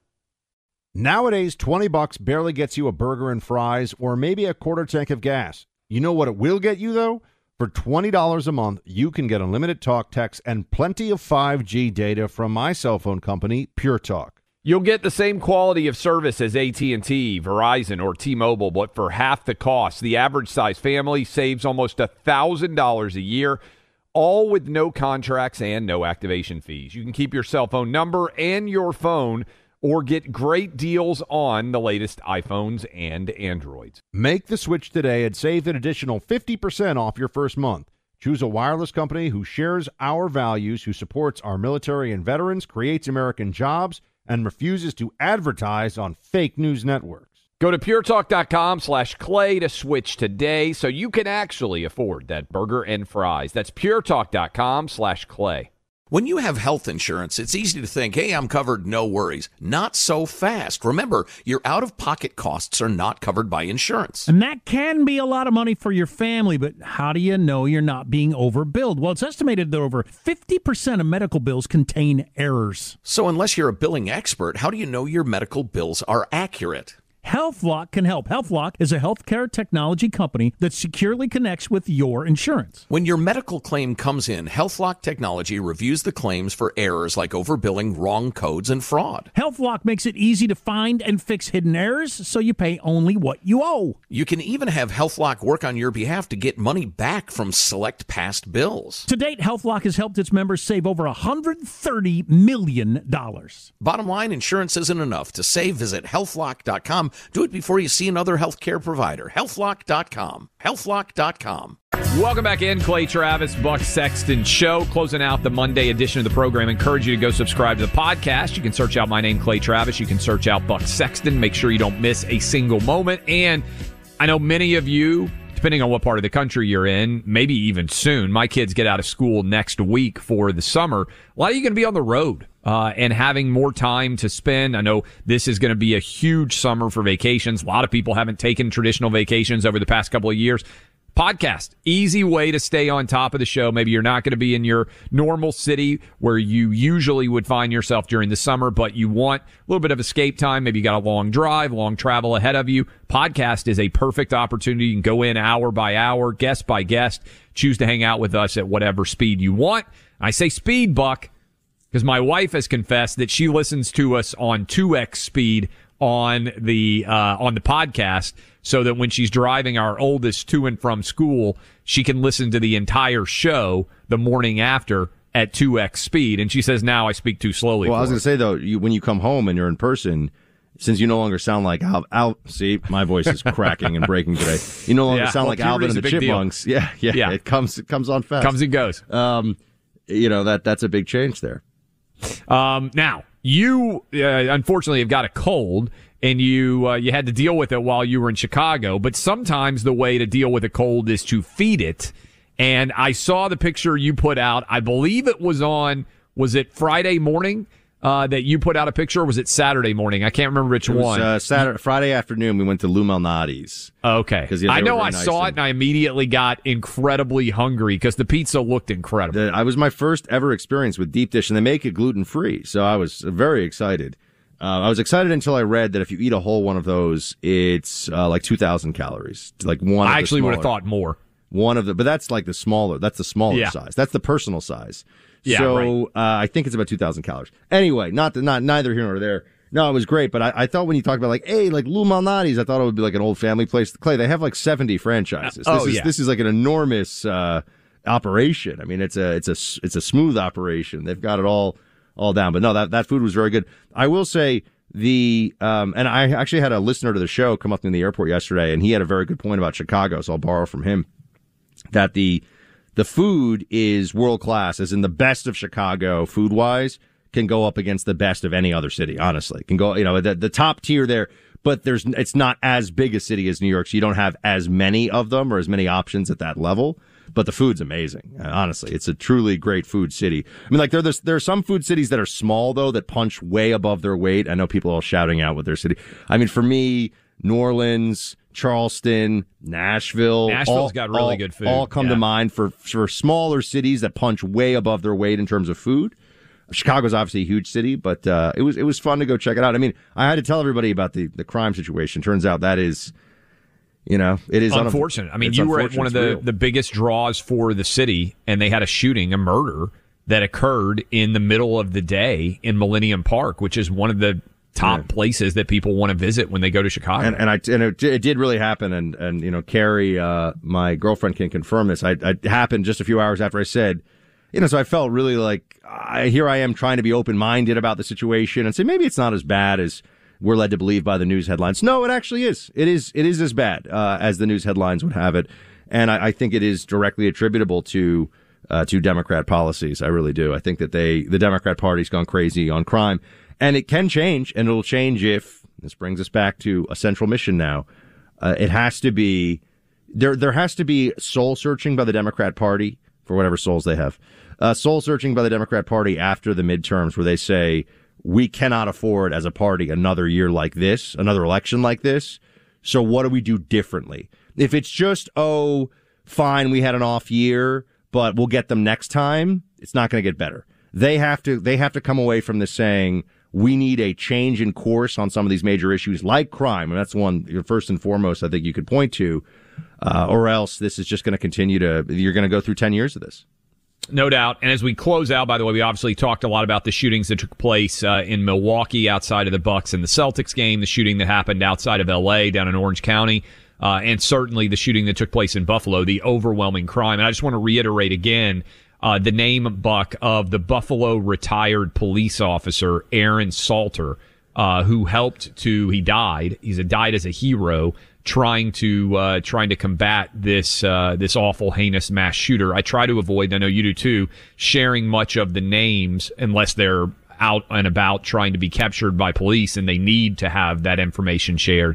[SPEAKER 4] Nowadays, twenty bucks barely gets you a burger and fries or maybe a quarter tank of gas. You know what it will get you, though? For twenty dollars a month, you can get unlimited talk, text, and plenty of five G data from my cell phone company, Pure Talk.
[SPEAKER 5] You'll get the same quality of service as A T and T, Verizon, or T-Mobile, but for half the cost. The average size family saves almost one thousand dollars a year, all with no contracts and no activation fees. You can keep your cell phone number and your phone or get great deals on the latest iPhones and Androids.
[SPEAKER 4] Make the switch today and save an additional fifty percent off your first month. Choose a wireless company who shares our values, who supports our military and veterans, creates American jobs, and refuses to advertise on fake news networks.
[SPEAKER 5] Go to puretalk.com slash clay to switch today so you can actually afford that burger and fries. That's puretalk.com slash clay.
[SPEAKER 16] When you have health insurance, it's easy to think, hey, I'm covered, no worries. Not so fast. Remember, your out-of-pocket costs are not covered by insurance.
[SPEAKER 17] And that can be a lot of money for your family, but how do you know you're not being overbilled? Well, it's estimated that over fifty percent of medical bills contain errors.
[SPEAKER 16] So unless you're a billing expert, how do you know your medical bills are accurate?
[SPEAKER 17] HealthLock can help. HealthLock is a healthcare technology company that securely connects with your insurance.
[SPEAKER 16] When your medical claim comes in, HealthLock technology reviews the claims for errors like overbilling, wrong codes, and fraud.
[SPEAKER 17] HealthLock makes it easy to find and fix hidden errors so you pay only what you owe.
[SPEAKER 16] You can even have HealthLock work on your behalf to get money back from select past bills.
[SPEAKER 17] To date, HealthLock has helped its members save over one hundred thirty million dollars.
[SPEAKER 16] Bottom line, insurance isn't enough. To save, visit health lock dot com. Do it before you see another healthcare provider. health lock dot com. health lock dot com.
[SPEAKER 5] Welcome back in, Clay Travis, Buck Sexton Show. Closing out the Monday edition of the program. Encourage you to go subscribe to the podcast. You can search out my name, Clay Travis. You can search out Buck Sexton. Make sure you don't miss a single moment. And I know many of you
[SPEAKER 9] depending on what part of the country you're in, maybe even soon. My kids get out of school next week for the summer. A lot of you going to be on the road uh, and having more time to spend. I know this is going to be a huge summer for vacations. A lot of people haven't taken traditional vacations over the past couple of years. Podcast, easy way to stay on top of the show. Maybe you're not going to be in your normal city where you usually would find yourself during the summer, but you want a little bit of escape time. Maybe you got a long drive, long travel ahead of you. Podcast is a perfect opportunity. You can go in hour by hour, guest by guest, choose to hang out with us at whatever speed you want. I say speed, Buck, because my wife has confessed that she listens to us on two X speed on the uh, on the podcast, so that when she's driving our oldest to and from school, she can listen to the entire show the morning after at two X speed. And she says, now I speak too slowly.
[SPEAKER 4] Well, I was
[SPEAKER 9] her.
[SPEAKER 4] going to say, though, you, when you come home and you're in person, since you no longer sound like Al, Al see, my voice is cracking and breaking today. You no longer
[SPEAKER 9] Yeah,
[SPEAKER 4] sound
[SPEAKER 9] well,
[SPEAKER 4] like Alvin and the Chipmunks. Yeah, yeah,
[SPEAKER 9] Yeah.
[SPEAKER 4] It comes, it comes on fast.
[SPEAKER 9] Comes and goes.
[SPEAKER 4] Um, you know, that that's a big change there.
[SPEAKER 9] Um, now, you uh, unfortunately have got a cold, and you uh, you had to deal with it while you were in Chicago. But sometimes the way to deal with a cold is to feed it. And I saw the picture you put out. I believe it was on, was it Friday morning uh, that you put out a picture, or was it Saturday morning? I can't remember which
[SPEAKER 4] It was,
[SPEAKER 9] one.
[SPEAKER 4] uh, Saturday, Friday afternoon, we went to Lou Malnati's.
[SPEAKER 9] Okay.
[SPEAKER 4] Because yeah,
[SPEAKER 9] I
[SPEAKER 4] they
[SPEAKER 9] know
[SPEAKER 4] were
[SPEAKER 9] I
[SPEAKER 4] very nice
[SPEAKER 9] saw it,
[SPEAKER 4] and-
[SPEAKER 9] and I immediately got incredibly hungry because the pizza looked incredible.
[SPEAKER 4] The, I was my first ever experience with deep dish, and they make it gluten free, so I was very excited. Uh, I was excited until I read that if you eat a whole one of those, it's uh, like two thousand calories. Like one.
[SPEAKER 9] I
[SPEAKER 4] of the
[SPEAKER 9] actually would have
[SPEAKER 4] smaller-
[SPEAKER 9] thought more.
[SPEAKER 4] One of the, but that's like the smaller. That's the smaller
[SPEAKER 9] Yeah.
[SPEAKER 4] size. That's the personal size.
[SPEAKER 9] Yeah,
[SPEAKER 4] so
[SPEAKER 9] right.
[SPEAKER 4] uh, I think it's about two thousand calories. Anyway, not the, not neither here nor there. No, it was great, but I, I thought when you talked about like, hey, like Lou Malnati's, I thought it would be like an old family place. Clay, they have like seventy franchises.
[SPEAKER 9] Oh,
[SPEAKER 4] this is
[SPEAKER 9] yeah.
[SPEAKER 4] this is like an enormous uh, operation. I mean, it's a it's a it's a smooth operation. They've got it all all down. But no, that that food was very good. I will say the um, and I actually had a listener to the show come up to me in the airport yesterday, and he had a very good point about Chicago. So I'll borrow from him that the the food is world class, as in the best of Chicago food wise can go up against the best of any other city. Honestly, can go, you know, the, the top tier there, but there's, it's not as big a city as New York. So you don't have as many of them or as many options at that level, but the food's amazing. Honestly, it's a truly great food city. I mean, like there, there's, there are some food cities that are small though, that punch way above their weight. I know people are all shouting out with their city. I mean, for me, New Orleans, Charleston, Nashville.
[SPEAKER 9] Nashville's
[SPEAKER 4] all,
[SPEAKER 9] got really
[SPEAKER 4] all,
[SPEAKER 9] good food.
[SPEAKER 4] All come
[SPEAKER 9] Yeah.
[SPEAKER 4] to mind for, for smaller cities that punch way above their weight in terms of food. Chicago's obviously a huge city, but uh, it was it was fun to go check it out. I mean, I had to tell everybody about the, the crime situation. Turns out that is, you know, it is
[SPEAKER 9] unfortunate.
[SPEAKER 4] unf-
[SPEAKER 9] I mean,
[SPEAKER 4] it's
[SPEAKER 9] you were at
[SPEAKER 4] unfortunate.
[SPEAKER 9] one of
[SPEAKER 4] It's
[SPEAKER 9] the,
[SPEAKER 4] real.
[SPEAKER 9] the biggest draws for the city, and they had a shooting, a murder that occurred in the middle of the day in Millennium Park, which is one of the top
[SPEAKER 4] Yeah.
[SPEAKER 9] places that people want to visit when they go to Chicago.
[SPEAKER 4] And, and I and it, it did really happen. And and you know, Carrie, uh, my girlfriend, can confirm this. I, it happened just a few hours after I said, you know, so I felt really like I, here I am trying to be open minded about the situation and say maybe it's not as bad as we're led to believe by the news headlines. No, it actually is. It is. It is as bad uh, as the news headlines would have it, and I, I think it is directly attributable to uh, to Democrat policies. I really do. I think that they the Democrat Party's gone crazy on crime. And it can change, and it'll change if, this brings us back to a central mission now, uh, it has to be, there There has to be soul searching by the Democrat Party, for whatever souls they have, uh, soul searching by the Democrat Party after the midterms where they say, we cannot afford as a party another year like this, another election like this, so what do we do differently? If it's just, oh, fine, we had an off year, but we'll get them next time, it's not going to get better. They have to, they have to come away from this saying, we need a change in course on some of these major issues like crime. And that's one, first and foremost, I think you could point to, uh, or else this is just going to continue to, you're going to go through ten years of this.
[SPEAKER 9] No doubt. And as we close out, by the way, we obviously talked a lot about the shootings that took place uh, in Milwaukee outside of the Bucks and the Celtics game, the shooting that happened outside of L A down in Orange County, uh, and certainly the shooting that took place in Buffalo, the overwhelming crime. And I just want to reiterate again, Uh, the name, Buck, of the Buffalo retired police officer, Aaron Salter, uh, who helped to, he died, he's a, died as a hero, trying to, uh, trying to combat this, uh, this awful, heinous mass shooter. I try to avoid, I know you do too, sharing much of the names unless they're out and about trying to be captured by police and they need to have that information shared.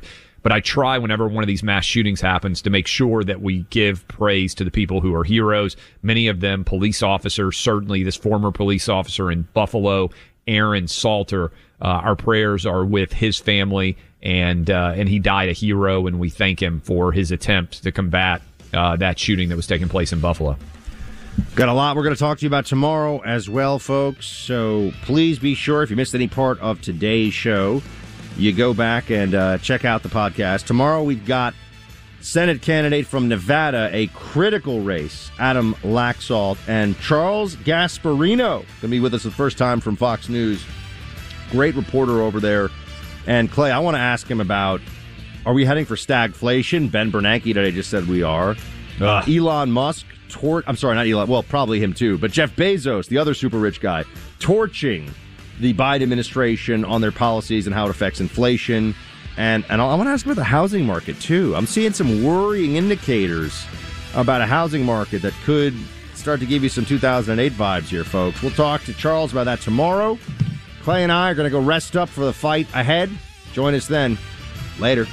[SPEAKER 9] But I try whenever one of these mass shootings happens to make sure that we give praise to the people who are heroes. Many of them police officers, certainly this former police officer in Buffalo, Aaron Salter. Uh, our prayers are with his family, and uh, and he died a hero, and we thank him for his attempt to combat uh, that shooting that was taking place in Buffalo.
[SPEAKER 4] Got a lot we're going to talk to you about tomorrow as well, folks. So please be sure, if you missed any part of today's show, you go back and uh, check out the podcast. Tomorrow we've got Senate candidate from Nevada, a critical race, Adam Laxalt, and Charles Gasparino going to be with us for the first time from Fox News. Great reporter over there. And Clay, I want to ask him about, are we heading for stagflation? Ben Bernanke today just said we are. Uh, Elon Musk, tor- I'm sorry, not Elon, well, probably him too, but Jeff Bezos, the other super rich guy, torching the Biden administration on their policies and how it affects inflation. And and I want to ask about the housing market, too. I'm seeing some worrying indicators about a housing market that could start to give you some two thousand eight vibes here, folks. We'll talk to Charles about that tomorrow. Clay and I are going to go rest up for the fight ahead. Join us then. Later.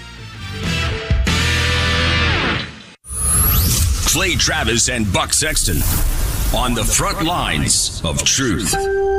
[SPEAKER 6] Clay Travis and Buck Sexton on the front lines of truth.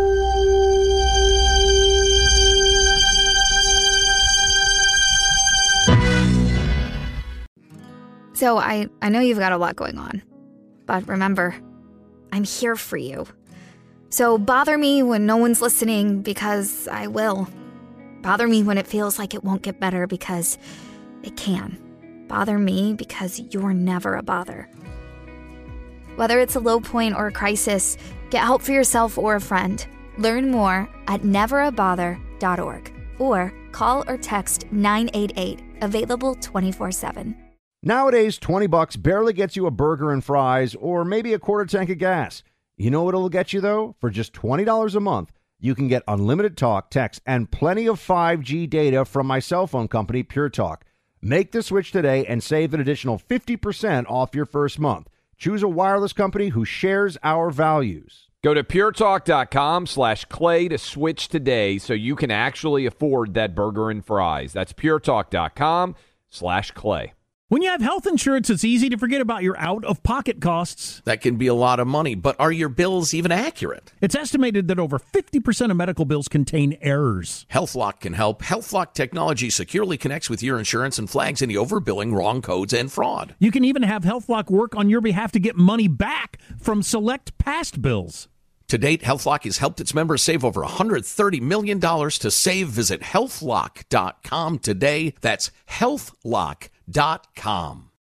[SPEAKER 18] So I, I know you've got a lot going on, but remember, I'm here for you. So bother me when no one's listening, because I will. Bother me when it feels like it won't get better, because it can. Bother me because you're never a bother. Whether it's a low point or a crisis, get help for yourself or a friend. Learn more at never a bother dot org or call or text nine eight eight, available twenty-four seven.
[SPEAKER 4] Nowadays, twenty bucks barely gets you a burger and fries or maybe a quarter tank of gas. You know what it'll get you, though? For just twenty dollars a month, you can get unlimited talk, text, and plenty of five G data from my cell phone company, Pure Talk. Make the switch today and save an additional fifty percent off your first month. Choose a wireless company who shares our values.
[SPEAKER 5] Go to puretalk.com slash clay to switch today so you can actually afford that burger and fries. That's puretalk.com slash clay.
[SPEAKER 17] When you have health insurance, it's easy to forget about your out-of-pocket costs.
[SPEAKER 16] That can be a lot of money, but are your bills even accurate?
[SPEAKER 17] It's estimated that over fifty percent of medical bills contain errors.
[SPEAKER 16] HealthLock can help. HealthLock technology securely connects with your insurance and flags any overbilling, wrong codes, and fraud.
[SPEAKER 17] You can even have HealthLock work on your behalf to get money back from select past bills.
[SPEAKER 16] To date, HealthLock has helped its members save over one hundred thirty million dollars. To save, visit health lock dot com today. That's health lock dot com.